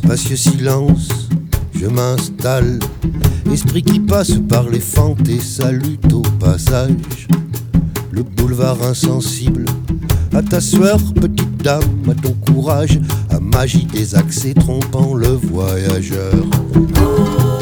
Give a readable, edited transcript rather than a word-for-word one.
Spacieux silence, je m'installe. Esprit qui passe par les fentes et salue au passage. Le boulevard insensible à ta sueur, petite dame, à ton courage, à magie des accès trompant le voyageur.